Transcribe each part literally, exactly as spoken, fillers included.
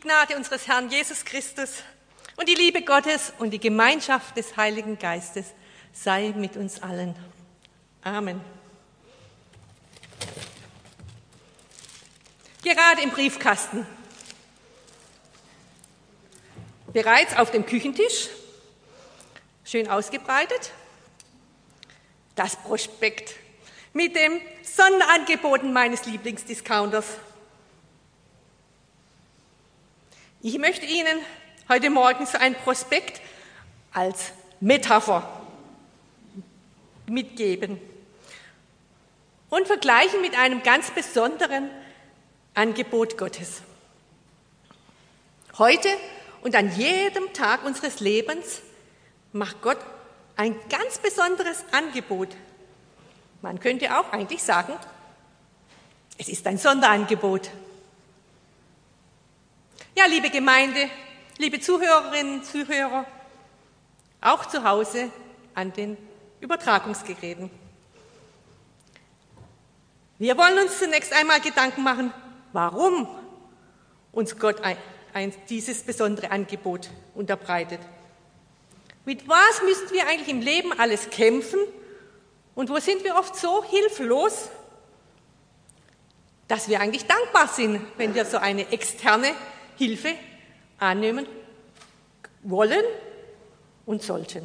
Gnade unseres Herrn Jesus Christus und die Liebe Gottes und die Gemeinschaft des Heiligen Geistes sei mit uns allen. Amen. Gerade im Briefkasten, bereits auf dem Küchentisch, schön ausgebreitet, das Prospekt mit den Sonderangeboten meines Lieblingsdiscounters. Ich möchte Ihnen heute Morgen so ein Prospekt als Metapher mitgeben und vergleichen mit einem ganz besonderen Angebot Gottes. Heute und an jedem Tag unseres Lebens macht Gott ein ganz besonderes Angebot. Man könnte auch eigentlich sagen, es ist ein Sonderangebot. Ja, liebe Gemeinde, liebe Zuhörerinnen und Zuhörer, auch zu Hause an den Übertragungsgeräten. Wir wollen uns zunächst einmal Gedanken machen, warum uns Gott ein, ein, dieses besondere Angebot unterbreitet. Mit was müssen wir eigentlich im Leben alles kämpfen und wo sind wir oft so hilflos, dass wir eigentlich dankbar sind, wenn wir so eine externe Hilfe annehmen wollen und sollten.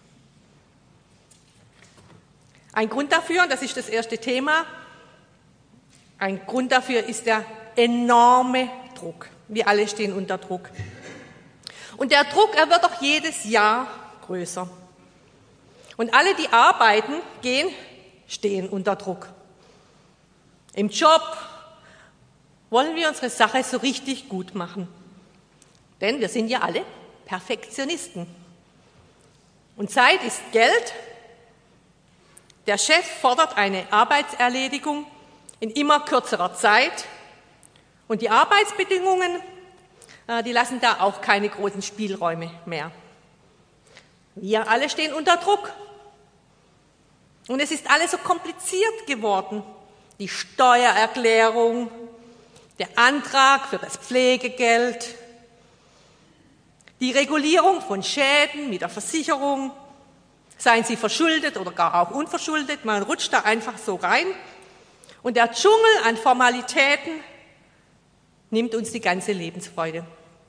Ein Grund dafür, und das ist das erste Thema, ein Grund dafür ist der enorme Druck. Wir alle stehen unter Druck. Und der Druck, er wird auch jedes Jahr größer. Und alle, die arbeiten, gehen, stehen unter Druck. Im Job wollen wir unsere Sache so richtig gut machen. Denn wir sind ja alle Perfektionisten. Und Zeit ist Geld. Der Chef fordert eine Arbeitserledigung in immer kürzerer Zeit. Und die Arbeitsbedingungen, die lassen da auch keine großen Spielräume mehr. Wir alle stehen unter Druck. Und es ist alles so kompliziert geworden. Die Steuererklärung, der Antrag für das Pflegegeld, die Regulierung von Schäden mit der Versicherung, seien sie verschuldet oder gar auch unverschuldet, man rutscht da einfach so rein. Und der Dschungel an Formalitäten nimmt uns die ganze Lebensfreude.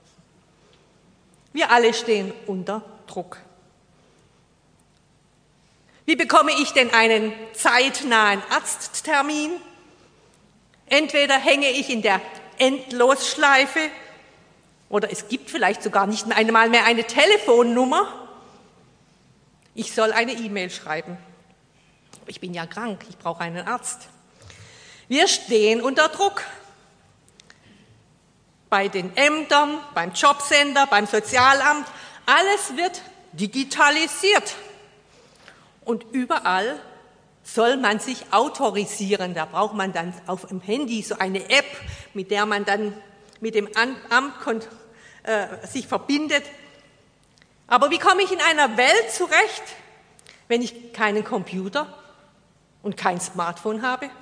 Wir alle stehen unter Druck. Wie bekomme ich denn einen zeitnahen Arzttermin? Entweder hänge ich in der Endlosschleife oder es gibt vielleicht sogar nicht einmal mehr eine Telefonnummer. Ich soll eine E-Mail schreiben. Ich bin ja krank, ich brauche einen Arzt. Wir stehen unter Druck. Bei den Ämtern, beim Jobcenter, beim Sozialamt, alles wird digitalisiert. Und überall soll man sich autorisieren. Da braucht man dann auf dem Handy so eine App, mit der man dann mit dem Amt äh, sich verbindet. Aber wie komme ich in einer Welt zurecht, wenn ich keinen Computer und kein Smartphone habe?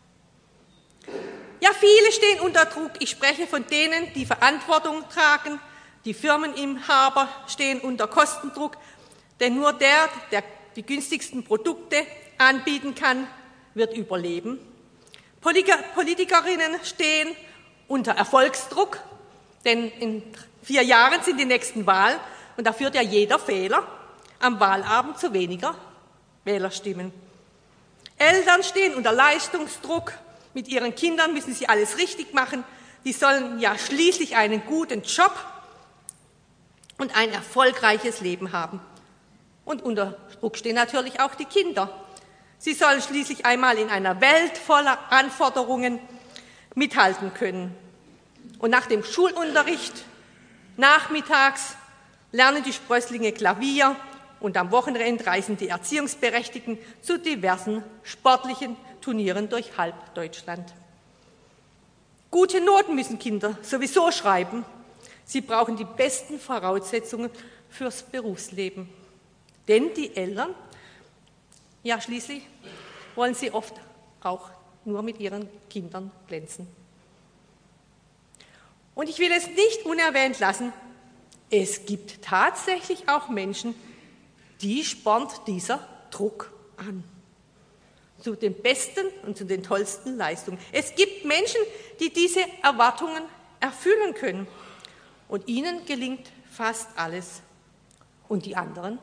Ja, viele stehen unter Druck. Ich spreche von denen, die Verantwortung tragen. Die Firmeninhaber stehen unter Kostendruck. Denn nur der, der die günstigsten Produkte anbieten kann, wird überleben. Politikerinnen stehen unter Erfolgsdruck, denn in vier Jahren sind die nächsten Wahlen und da führt ja jeder Fehler am Wahlabend zu weniger Wählerstimmen. Eltern stehen unter Leistungsdruck, mit ihren Kindern müssen sie alles richtig machen, die sollen ja schließlich einen guten Job und ein erfolgreiches Leben haben. Und unter Druck stehen natürlich auch die Kinder. Sie sollen schließlich einmal in einer Welt voller Anforderungen mithalten können. Und nach dem Schulunterricht, nachmittags, lernen die Sprösslinge Klavier und am Wochenende reisen die Erziehungsberechtigten zu diversen sportlichen Turnieren durch halb Deutschland. Gute Noten müssen Kinder sowieso schreiben. Sie brauchen die besten Voraussetzungen fürs Berufsleben. Denn die Eltern, ja schließlich, wollen sie oft auch nur mit ihren Kindern glänzen. Und ich will es nicht unerwähnt lassen, es gibt tatsächlich auch Menschen, die spornt dieser Druck an. Zu den besten und zu den tollsten Leistungen. Es gibt Menschen, die diese Erwartungen erfüllen können. Und ihnen gelingt fast alles. Und die anderen?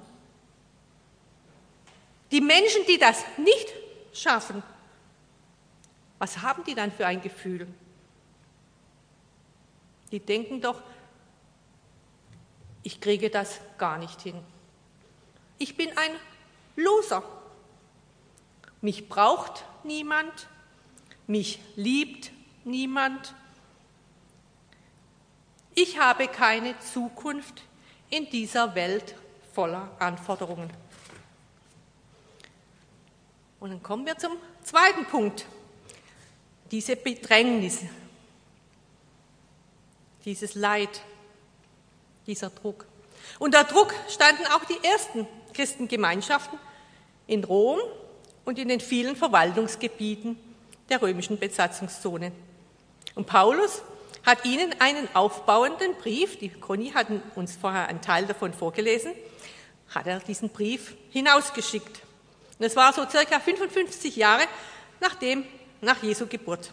Die Menschen, die das nicht schaffen, was haben die dann für ein Gefühl? Die denken doch, ich kriege das gar nicht hin. Ich bin ein Loser. Mich braucht niemand, mich liebt niemand. Ich habe keine Zukunft in dieser Welt voller Anforderungen. Und dann kommen wir zum zweiten Punkt. Diese Bedrängnis, dieses Leid, dieser Druck. Unter Druck standen auch die ersten Christengemeinschaften in Rom und in den vielen Verwaltungsgebieten der römischen Besatzungszone. Und Paulus hat ihnen einen aufbauenden Brief, die Conny hat uns vorher einen Teil davon vorgelesen, hat er diesen Brief hinausgeschickt. Und es war so circa fünfundfünfzig Jahre nachdem, nach Jesu Geburt.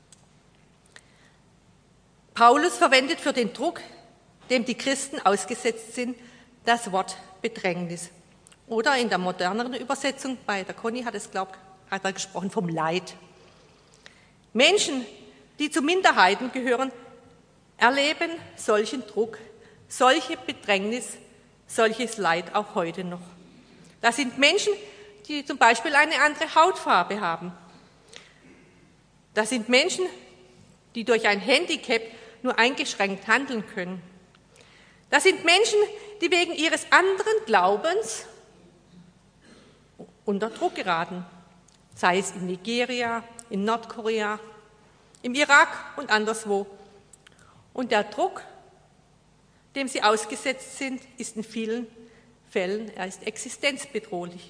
Paulus verwendet für den Druck, dem die Christen ausgesetzt sind, das Wort Bedrängnis. Oder in der moderneren Übersetzung, bei der Conny hat es, glaube ich, hat er gesprochen vom Leid. Menschen, die zu Minderheiten gehören, erleben solchen Druck, solche Bedrängnis, solches Leid auch heute noch. Das sind Menschen, die zum Beispiel eine andere Hautfarbe haben. Das sind Menschen, die durch ein Handicap nur eingeschränkt handeln können. Das sind Menschen, die wegen ihres anderen Glaubens unter Druck geraten, sei es in Nigeria, in Nordkorea, im Irak und anderswo. Und der Druck, dem sie ausgesetzt sind, ist in vielen Fällen, er ist existenzbedrohlich.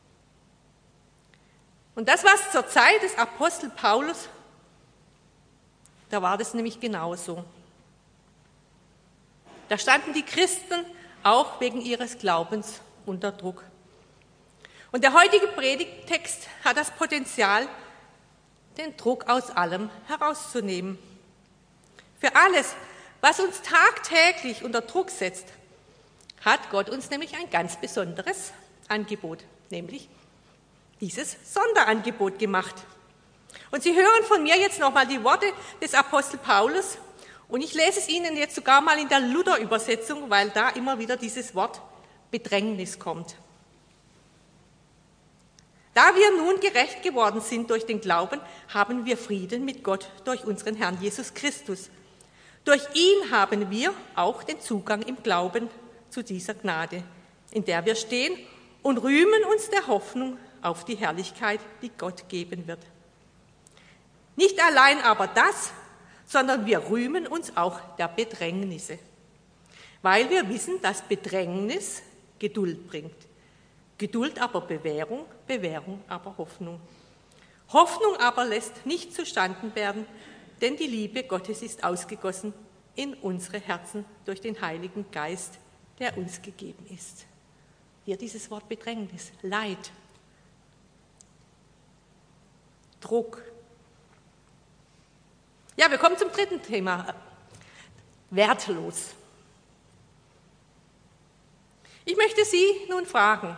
Und das, was zur Zeit des Apostel Paulus, da war das nämlich genauso. Da standen die Christen auch wegen ihres Glaubens unter Druck. Und der heutige Predigttext hat das Potenzial, den Druck aus allem herauszunehmen. Für alles, was uns tagtäglich unter Druck setzt, hat Gott uns nämlich ein ganz besonderes Angebot, nämlich dieses Sonderangebot gemacht. Und Sie hören von mir jetzt nochmal die Worte des Apostel Paulus und ich lese es Ihnen jetzt sogar mal in der Luther-Übersetzung, weil da immer wieder dieses Wort Bedrängnis kommt. Da wir nun gerecht geworden sind durch den Glauben, haben wir Frieden mit Gott durch unseren Herrn Jesus Christus. Durch ihn haben wir auch den Zugang im Glauben zu dieser Gnade, in der wir stehen und rühmen uns der Hoffnung auf die Herrlichkeit, die Gott geben wird. Nicht allein aber das, sondern wir rühmen uns auch der Bedrängnisse, weil wir wissen, dass Bedrängnis Geduld bringt. Geduld aber Bewährung, Bewährung aber Hoffnung. Hoffnung aber lässt nicht zustande werden, denn die Liebe Gottes ist ausgegossen in unsere Herzen durch den Heiligen Geist, der uns gegeben ist. Hier dieses Wort Bedrängnis, Leid, Druck. Ja, wir kommen zum dritten Thema, wertlos. Ich möchte Sie nun fragen,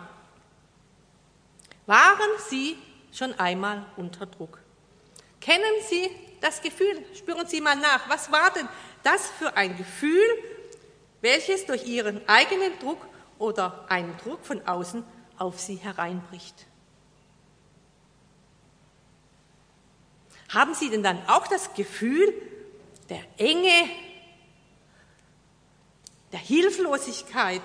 waren Sie schon einmal unter Druck? Kennen Sie das Gefühl? Spüren Sie mal nach. Was war denn das für ein Gefühl, welches durch Ihren eigenen Druck oder einen Druck von außen auf Sie hereinbricht? Haben Sie denn dann auch das Gefühl der Enge, der Hilflosigkeit?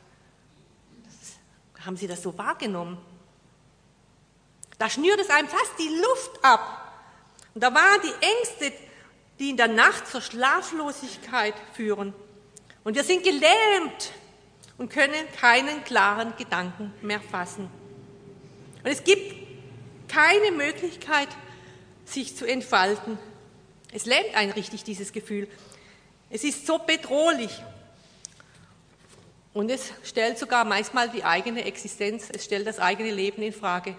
Das, haben Sie das so wahrgenommen? Da schnürt es einem fast die Luft ab. Und da waren die Ängste, die in der Nacht zur Schlaflosigkeit führen. Und wir sind gelähmt und können keinen klaren Gedanken mehr fassen. Und es gibt keine Möglichkeit, sich zu entfalten. Es lähmt einen richtig, dieses Gefühl. Es ist so bedrohlich. Und es stellt sogar manchmal die eigene Existenz, es stellt das eigene Leben in Frage.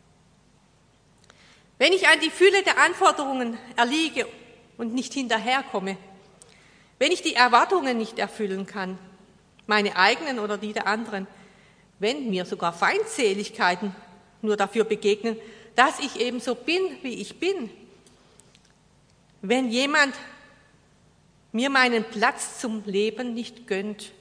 Wenn ich an die Fülle der Anforderungen erliege und nicht hinterherkomme, wenn ich die Erwartungen nicht erfüllen kann, meine eigenen oder die der anderen, wenn mir sogar Feindseligkeiten nur dafür begegnen, dass ich eben so bin, wie ich bin, wenn jemand mir meinen Platz zum Leben nicht gönnt.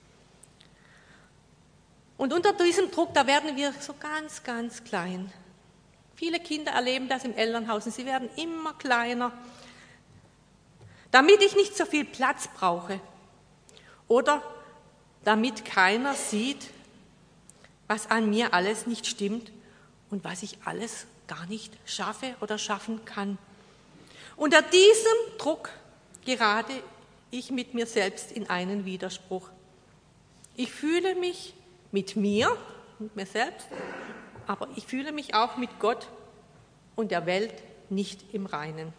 Und unter diesem Druck, da werden wir so ganz, ganz klein. Viele Kinder erleben das im Elternhaus und sie werden immer kleiner, damit ich nicht so viel Platz brauche oder damit keiner sieht, was an mir alles nicht stimmt und was ich alles gar nicht schaffe oder schaffen kann. Unter diesem Druck gerate ich mit mir selbst in einen Widerspruch. Ich fühle mich mit mir, mit mir selbst, aber ich fühle mich auch mit Gott und der Welt nicht im Reinen.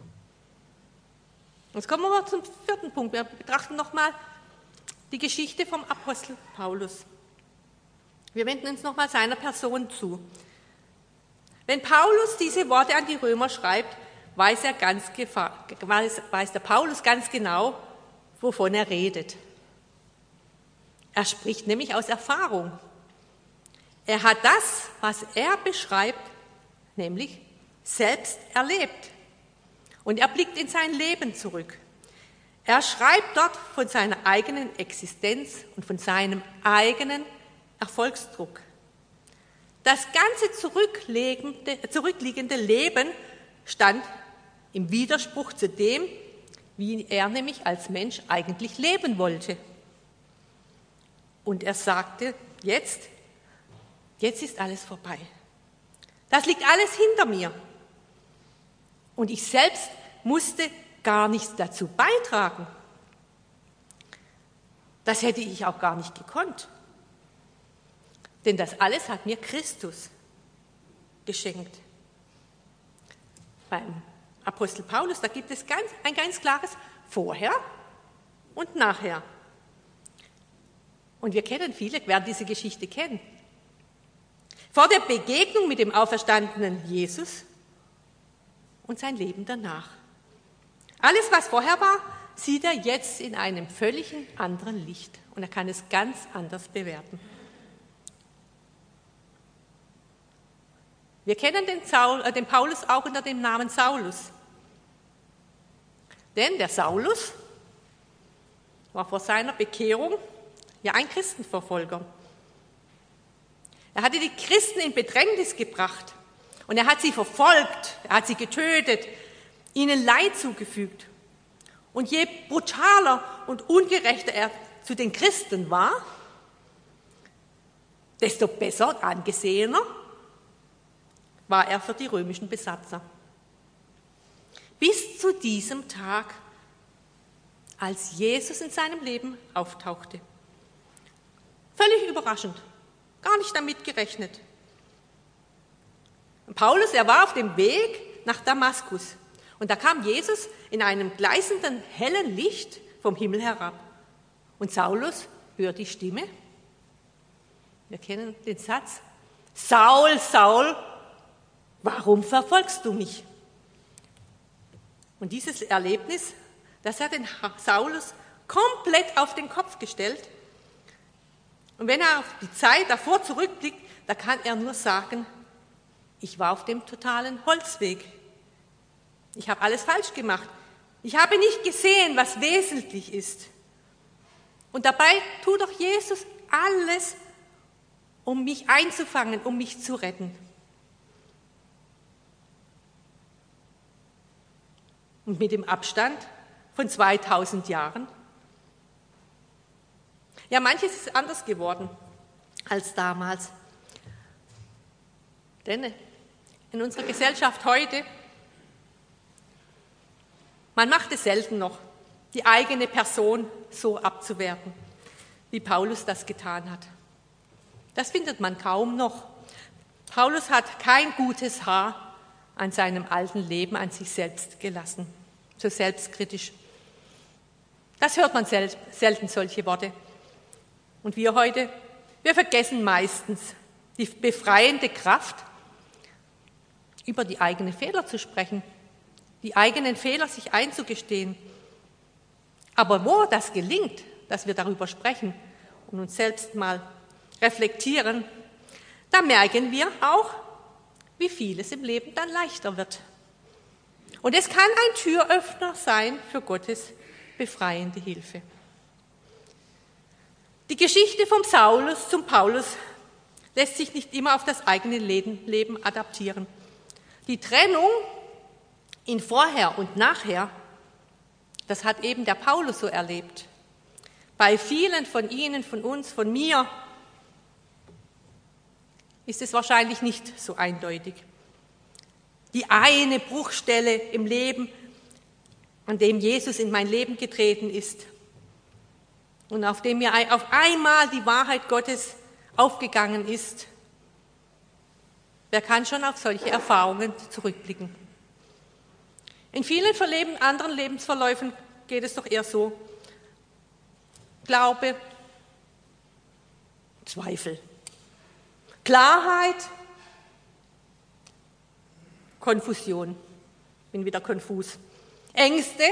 Jetzt kommen wir zum vierten Punkt. Wir betrachten nochmal die Geschichte vom Apostel Paulus. Wir wenden uns nochmal seiner Person zu. Wenn Paulus diese Worte an die Römer schreibt, weiß, er ganz, weiß, weiß der Paulus ganz genau, wovon er redet. Er spricht nämlich aus Erfahrung. Er hat das, was er beschreibt, nämlich selbst erlebt. Und er blickt in sein Leben zurück. Er schreibt dort von seiner eigenen Existenz und von seinem eigenen Erfolgsdruck. Das ganze zurückliegende Leben stand im Widerspruch zu dem, wie er nämlich als Mensch eigentlich leben wollte. Und er sagte, jetzt, jetzt ist alles vorbei. Das liegt alles hinter mir. Und ich selbst musste gar nichts dazu beitragen. Das hätte ich auch gar nicht gekonnt. Denn das alles hat mir Christus geschenkt. Beim Apostel Paulus, da gibt es ganz, ein ganz klares Vorher und Nachher. Und wir kennen, viele werden diese Geschichte kennen. Vor der Begegnung mit dem auferstandenen Jesus und sein Leben danach. Alles, was vorher war, sieht er jetzt in einem völlig anderen Licht und er kann es ganz anders bewerten. Wir kennen den, Saul, äh, den Paulus auch unter dem Namen Saulus. Denn der Saulus war vor seiner Bekehrung ja ein Christenverfolger. Er hatte die Christen in Bedrängnis gebracht und er hat sie verfolgt, er hat sie getötet, ihnen Leid zugefügt. Und je brutaler und ungerechter er zu den Christen war, desto besser und angesehener war er für die römischen Besatzer. Bis zu diesem Tag, als Jesus in seinem Leben auftauchte. Völlig überraschend, gar nicht damit gerechnet. Paulus, er war auf dem Weg nach Damaskus und da kam Jesus in einem gleißenden, hellen Licht vom Himmel herab. Und Saulus hört die Stimme. Wir kennen den Satz, Saul, Saul, warum verfolgst du mich? Und dieses Erlebnis, das hat den Saulus komplett auf den Kopf gestellt. Und wenn er auf die Zeit davor zurückblickt, da kann er nur sagen, ich war auf dem totalen Holzweg. Ich habe alles falsch gemacht. Ich habe nicht gesehen, was wesentlich ist. Und dabei tut doch Jesus alles, um mich einzufangen, um mich zu retten. Und mit dem Abstand von zweitausend Jahren, ja, manches ist anders geworden als damals. Denn in unserer Gesellschaft heute, man macht es selten noch, die eigene Person so abzuwerten, wie Paulus das getan hat. Das findet man kaum noch. Paulus hat kein gutes Haar an seinem alten Leben, an sich selbst gelassen, so selbstkritisch. Das hört man sel- selten, solche Worte. Und wir heute, wir vergessen meistens die befreiende Kraft, über die eigenen Fehler zu sprechen, die eigenen Fehler sich einzugestehen. Aber wo das gelingt, dass wir darüber sprechen und uns selbst mal reflektieren, da merken wir auch, wie vieles im Leben dann leichter wird. Und es kann ein Türöffner sein für Gottes befreiende Hilfe. Die Geschichte vom Saulus zum Paulus lässt sich nicht immer auf das eigene Leben adaptieren. Die Trennung in Vorher und Nachher, das hat eben der Paulus so erlebt. Bei vielen von Ihnen, von uns, von mir ist es wahrscheinlich nicht so eindeutig. Die eine Bruchstelle im Leben, an dem Jesus in mein Leben getreten ist und auf dem mir auf einmal die Wahrheit Gottes aufgegangen ist. Wer kann schon auf solche Erfahrungen zurückblicken? In vielen Verleben, anderen Lebensverläufen geht es doch eher so: Glaube, Zweifel, Klarheit, Konfusion, bin wieder konfus, Ängste,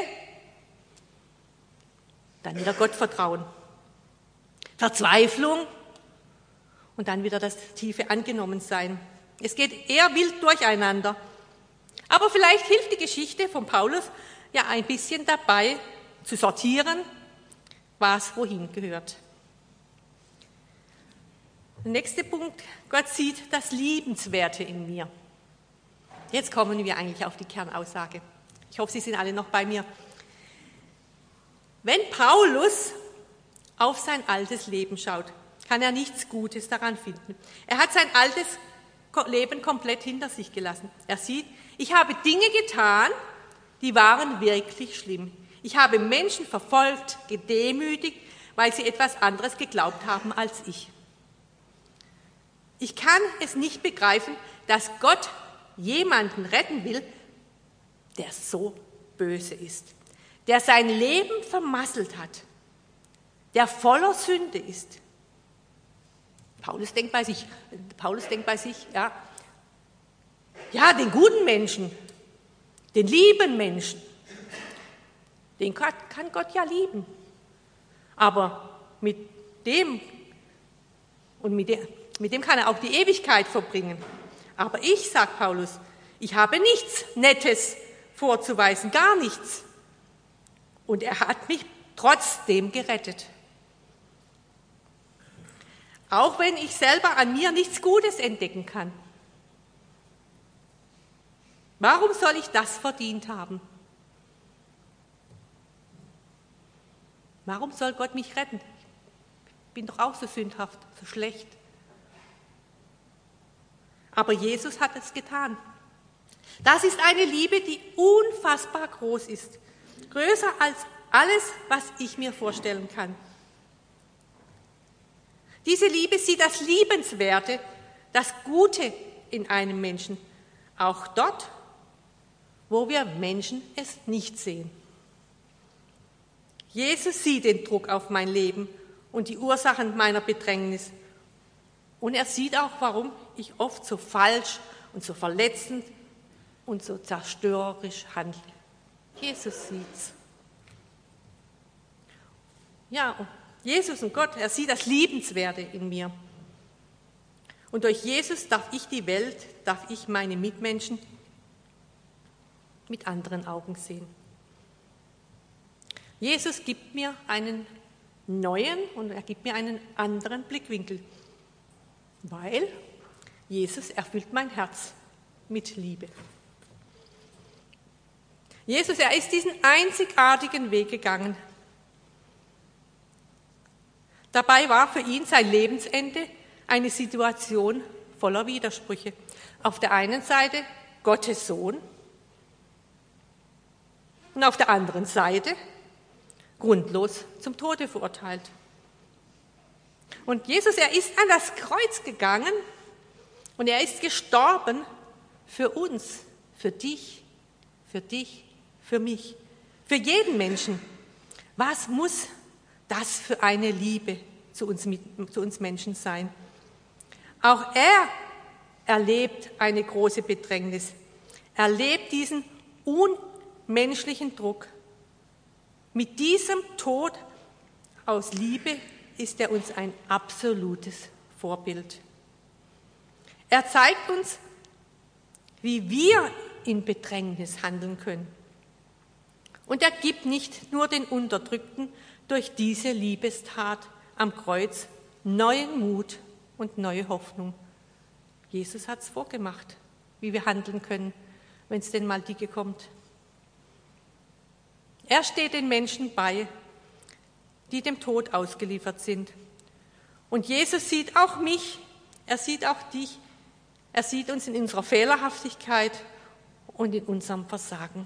dann wieder Gottvertrauen, Verzweiflung und dann wieder das tiefe Angenommensein. Es geht eher wild durcheinander. Aber vielleicht hilft die Geschichte von Paulus ja ein bisschen dabei, zu sortieren, was wohin gehört. Der nächste Punkt: Gott sieht das Liebenswerte in mir. Jetzt kommen wir eigentlich auf die Kernaussage. Ich hoffe, Sie sind alle noch bei mir. Wenn Paulus auf sein altes Leben schaut, kann er nichts Gutes daran finden. Er hat sein altes Leben komplett hinter sich gelassen. Er sieht, ich habe Dinge getan, die waren wirklich schlimm. Ich habe Menschen verfolgt, gedemütigt, weil sie etwas anderes geglaubt haben als ich. Ich kann es nicht begreifen, dass Gott jemanden retten will, der so böse ist, der sein Leben vermasselt hat, der voller Sünde ist. Paulus denkt bei sich, Paulus denkt bei sich, ja, ja, den guten Menschen, den lieben Menschen, den kann Gott ja lieben. Aber mit dem und mit dem, mit dem kann er auch die Ewigkeit verbringen. Aber ich, sagt Paulus, ich habe nichts Nettes vorzuweisen, gar nichts. Und er hat mich trotzdem gerettet. Auch wenn ich selber an mir nichts Gutes entdecken kann. Warum soll ich das verdient haben? Warum soll Gott mich retten? Ich bin doch auch so sündhaft, so schlecht. Aber Jesus hat es getan. Das ist eine Liebe, die unfassbar groß ist. Größer als alles, was ich mir vorstellen kann. Diese Liebe sieht das Liebenswerte, das Gute in einem Menschen, auch dort, wo wir Menschen es nicht sehen. Jesus sieht den Druck auf mein Leben und die Ursachen meiner Bedrängnis. Und er sieht auch, warum ich oft so falsch und so verletzend und so zerstörerisch handle. Jesus sieht's. Ja, Jesus und Gott, er sieht das Liebenswerte in mir. Und durch Jesus darf ich die Welt, darf ich meine Mitmenschen mit anderen Augen sehen. Jesus gibt mir einen neuen und er gibt mir einen anderen Blickwinkel, weil Jesus erfüllt mein Herz mit Liebe. Jesus, er ist diesen einzigartigen Weg gegangen. Dabei war für ihn sein Lebensende eine Situation voller Widersprüche. Auf der einen Seite Gottes Sohn und auf der anderen Seite grundlos zum Tode verurteilt. Und Jesus, er ist an das Kreuz gegangen und er ist gestorben für uns, für dich, für dich, für mich, für jeden Menschen, Was muss das für eine Liebe zu uns, zu uns Menschen sein? Auch er erlebt eine große Bedrängnis. Er erlebt diesen unmenschlichen Druck. Mit diesem Tod aus Liebe ist er uns ein absolutes Vorbild. Er zeigt uns, wie wir in Bedrängnis handeln können. Und er gibt nicht nur den Unterdrückten durch diese Liebestat am Kreuz neuen Mut und neue Hoffnung. Jesus hat es vorgemacht, wie wir handeln können, wenn es denn mal dicke kommt. Er steht den Menschen bei, die dem Tod ausgeliefert sind. Und Jesus sieht auch mich, er sieht auch dich, er sieht uns in unserer Fehlerhaftigkeit und in unserem Versagen.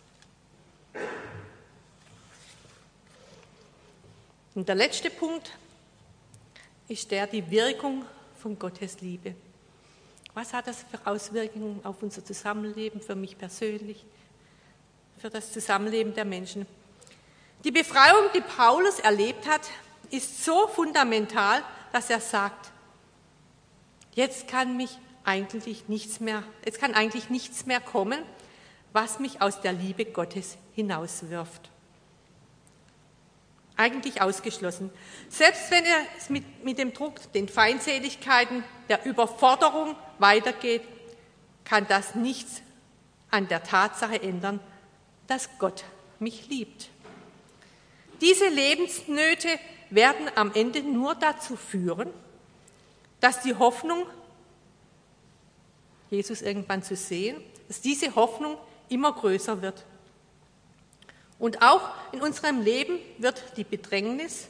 Und der letzte Punkt ist der, die Wirkung von Gottes Liebe. Was hat das für Auswirkungen auf unser Zusammenleben, für mich persönlich, für das Zusammenleben der Menschen? Die Befreiung, die Paulus erlebt hat, ist so fundamental, dass er sagt, jetzt kann mich eigentlich nichts mehr, jetzt kann eigentlich nichts mehr kommen, was mich aus der Liebe Gottes hinauswirft. Eigentlich ausgeschlossen. Selbst wenn er es mit, mit dem Druck, den Feindseligkeiten, der Überforderung weitergeht, kann das nichts an der Tatsache ändern, dass Gott mich liebt. Diese Lebensnöte werden am Ende nur dazu führen, dass die Hoffnung, Jesus irgendwann zu sehen, dass diese Hoffnung immer größer wird. Und auch in unserem Leben wird die Bedrängnis,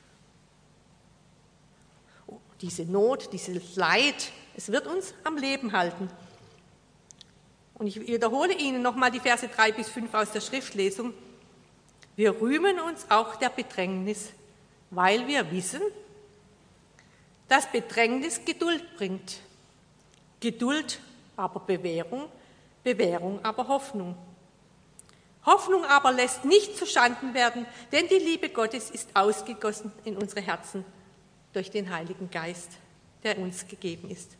diese Not, dieses Leid, es wird uns am Leben halten. Und ich wiederhole Ihnen nochmal die Verse drei bis fünf aus der Schriftlesung. Wir rühmen uns auch der Bedrängnis, weil wir wissen, dass Bedrängnis Geduld bringt. Geduld aber Bewährung, Bewährung aber Hoffnung. Hoffnung aber lässt nicht zuschanden werden, denn die Liebe Gottes ist ausgegossen in unsere Herzen durch den Heiligen Geist, der uns gegeben ist.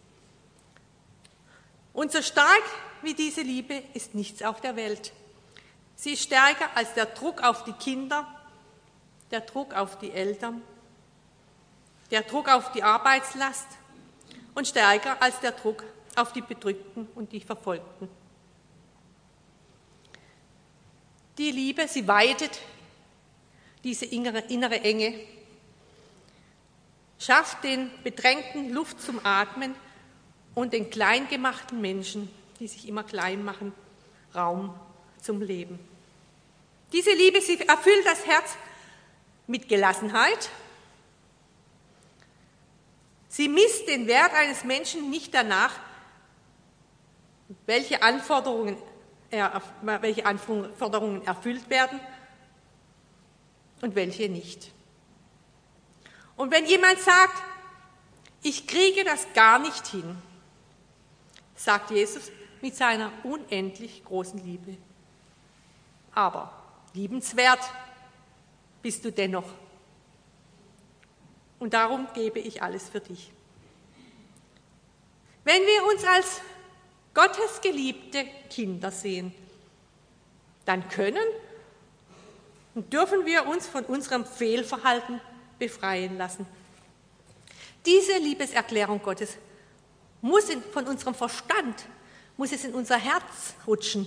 Und so stark wie diese Liebe ist nichts auf der Welt. Sie ist stärker als der Druck auf die Kinder, der Druck auf die Eltern, der Druck auf die Arbeitslast und stärker als der Druck auf die Bedrückten und die Verfolgten. Die Liebe, sie weitet diese innere, innere Enge, schafft den Bedrängten Luft zum Atmen und den kleingemachten Menschen, die sich immer klein machen, Raum zum Leben. Diese Liebe, sie erfüllt das Herz mit Gelassenheit. Sie misst den Wert eines Menschen nicht danach, welche Anforderungen, er, welche Anforderungen erfüllt werden und welche nicht. Und wenn jemand sagt, ich kriege das gar nicht hin, sagt Jesus mit seiner unendlich großen Liebe. Aber liebenswert bist du dennoch. Und darum gebe ich alles für dich. Wenn wir uns als Gottes geliebte Kinder sehen, dann können und dürfen wir uns von unserem Fehlverhalten befreien lassen. Diese Liebeserklärung Gottes muss in, von unserem Verstand, muss es in unser Herz rutschen.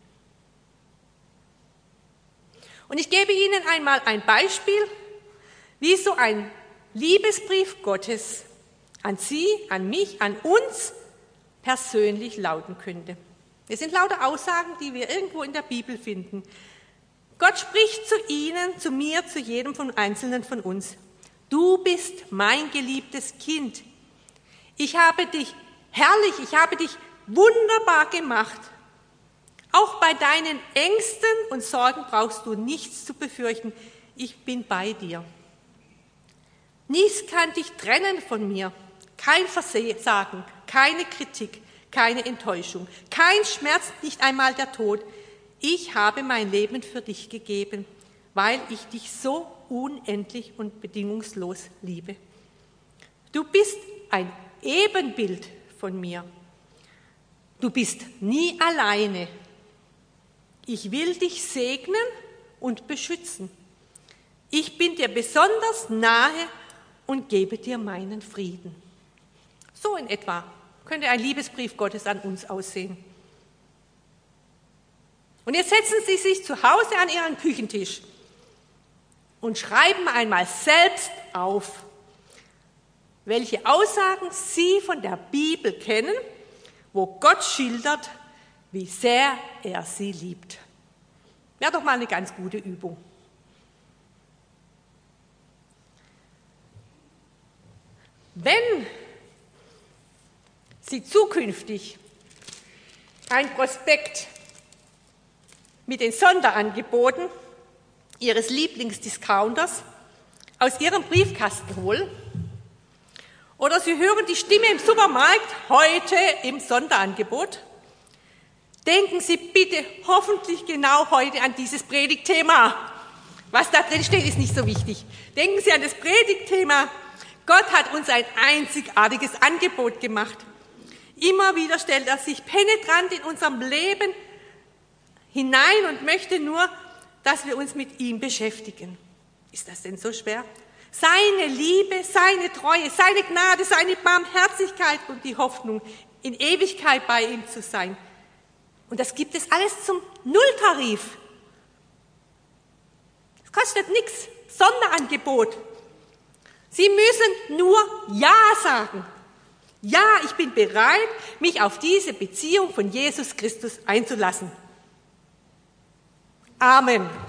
Und ich gebe Ihnen einmal ein Beispiel, wie so ein Liebesbrief Gottes an Sie, an mich, an uns persönlich lauten könnte. Es sind lauter Aussagen, die wir irgendwo in der Bibel finden. Gott spricht zu Ihnen, zu mir, zu jedem von Einzelnen von uns. Du bist mein geliebtes Kind. Ich habe dich herrlich, ich habe dich wunderbar gemacht. Auch bei deinen Ängsten und Sorgen brauchst du nichts zu befürchten. Ich bin bei dir. Nichts kann dich trennen von mir. Kein Versagen, keine Kritik, keine Enttäuschung, kein Schmerz, nicht einmal der Tod. Ich habe mein Leben für dich gegeben, weil ich dich so unendlich und bedingungslos liebe. Du bist ein Ebenbild von mir. Du bist nie alleine. Ich will dich segnen und beschützen. Ich bin dir besonders nahe und gebe dir meinen Frieden. So in etwa könnte ein Liebesbrief Gottes an uns aussehen. Und jetzt setzen Sie sich zu Hause an Ihren Küchentisch und schreiben einmal selbst auf, welche Aussagen Sie von der Bibel kennen, wo Gott schildert, wie sehr er Sie liebt. Wäre doch mal eine ganz gute Übung. Wenn Sie zukünftig ein Prospekt mit den Sonderangeboten Ihres Lieblingsdiscounters aus Ihrem Briefkasten holen oder Sie hören die Stimme im Supermarkt, heute im Sonderangebot, denken Sie bitte hoffentlich genau heute an dieses Predigtthema. Was da drin steht, ist nicht so wichtig. Denken Sie an das Predigtthema. Gott hat uns ein einzigartiges Angebot gemacht. Immer wieder stellt er sich penetrant in unserem Leben hinein und möchte nur, dass wir uns mit ihm beschäftigen. Ist das denn so schwer? Seine Liebe, seine Treue, seine Gnade, seine Barmherzigkeit und die Hoffnung, in Ewigkeit bei ihm zu sein. Und das gibt es alles zum Nulltarif. Es kostet nichts, Sonderangebot. Sie müssen nur Ja sagen. Ja, ich bin bereit, mich auf diese Beziehung von Jesus Christus einzulassen. Amen.